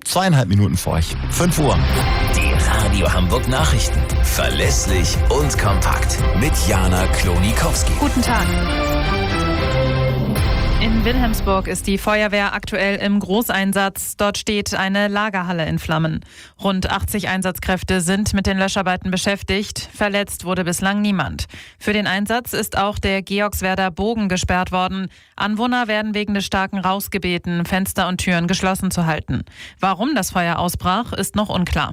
2,5 Minuten für euch. 5 Uhr. Die Radio Hamburg Nachrichten. Verlässlich und kompakt. Mit Jana Klonikowski. Guten Tag. In Wilhelmsburg ist die Feuerwehr aktuell im Großeinsatz. Dort steht eine Lagerhalle in Flammen. Rund 80 Einsatzkräfte sind mit den Löscharbeiten beschäftigt. Verletzt wurde bislang niemand. Für den Einsatz ist auch der Georgswerder Bogen gesperrt worden. Anwohner werden wegen des starken Rauchs gebeten, Fenster und Türen geschlossen zu halten. Warum das Feuer ausbrach, ist noch unklar.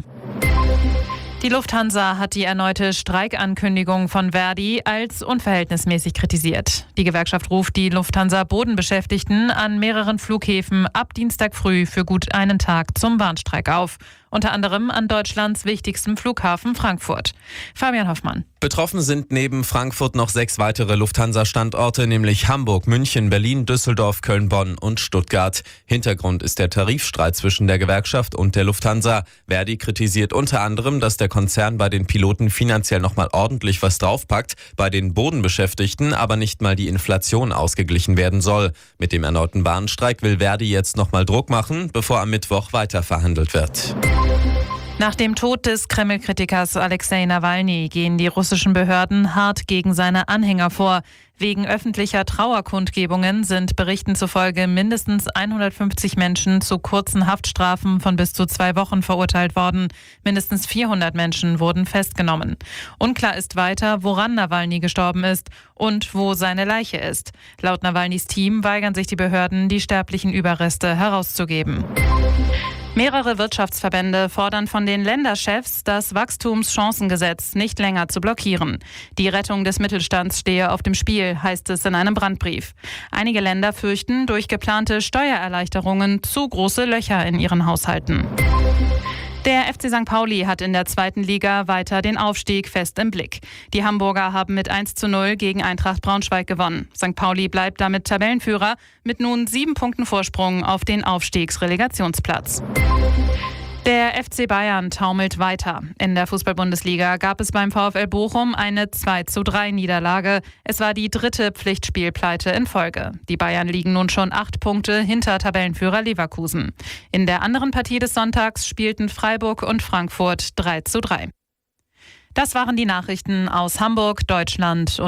Die Lufthansa hat die erneute Streikankündigung von Verdi als unverhältnismäßig kritisiert. Die Gewerkschaft ruft die Lufthansa-Bodenbeschäftigten an mehreren Flughäfen ab Dienstag früh für gut einen Tag zum Warnstreik auf. Unter anderem an Deutschlands wichtigstem Flughafen Frankfurt. Fabian Hoffmann. Betroffen sind neben Frankfurt noch 6 weitere Lufthansa-Standorte, nämlich Hamburg, München, Berlin, Düsseldorf, Köln, Bonn und Stuttgart. Hintergrund ist der Tarifstreit zwischen der Gewerkschaft und der Lufthansa. Verdi kritisiert unter anderem, dass der Konzern bei den Piloten finanziell nochmal ordentlich was draufpackt, bei den Bodenbeschäftigten aber nicht mal die Inflation ausgeglichen werden soll. Mit dem erneuten Warnstreik will Verdi jetzt nochmal Druck machen, bevor am Mittwoch weiter verhandelt wird. Nach dem Tod des Kreml-Kritikers Alexei Nawalny gehen die russischen Behörden hart gegen seine Anhänger vor. Wegen öffentlicher Trauerkundgebungen sind Berichten zufolge mindestens 150 Menschen zu kurzen Haftstrafen von bis zu 2 Wochen verurteilt worden. Mindestens 400 Menschen wurden festgenommen. Unklar ist weiter, woran Nawalny gestorben ist und wo seine Leiche ist. Laut Nawalnys Team weigern sich die Behörden, die sterblichen Überreste herauszugeben. Mehrere Wirtschaftsverbände fordern von den Länderchefs, das Wachstumschancengesetz nicht länger zu blockieren. Die Rettung des Mittelstands stehe auf dem Spiel, heißt es in einem Brandbrief. Einige Länder fürchten durch geplante Steuererleichterungen zu große Löcher in ihren Haushalten. Der FC St. Pauli hat in der 2. Liga weiter den Aufstieg fest im Blick. Die Hamburger haben mit 1:0 gegen Eintracht Braunschweig gewonnen. St. Pauli bleibt damit Tabellenführer mit nun 7 Punkten Vorsprung auf den Aufstiegsrelegationsplatz. Der FC Bayern taumelt weiter. In der Fußball-Bundesliga gab es beim VfL Bochum eine 2:3 Niederlage. Es war die 3. Pflichtspielpleite in Folge. Die Bayern liegen nun schon 8 Punkte hinter Tabellenführer Leverkusen. In der anderen Partie des Sonntags spielten Freiburg und Frankfurt 3:3. Das waren die Nachrichten aus Hamburg, Deutschland und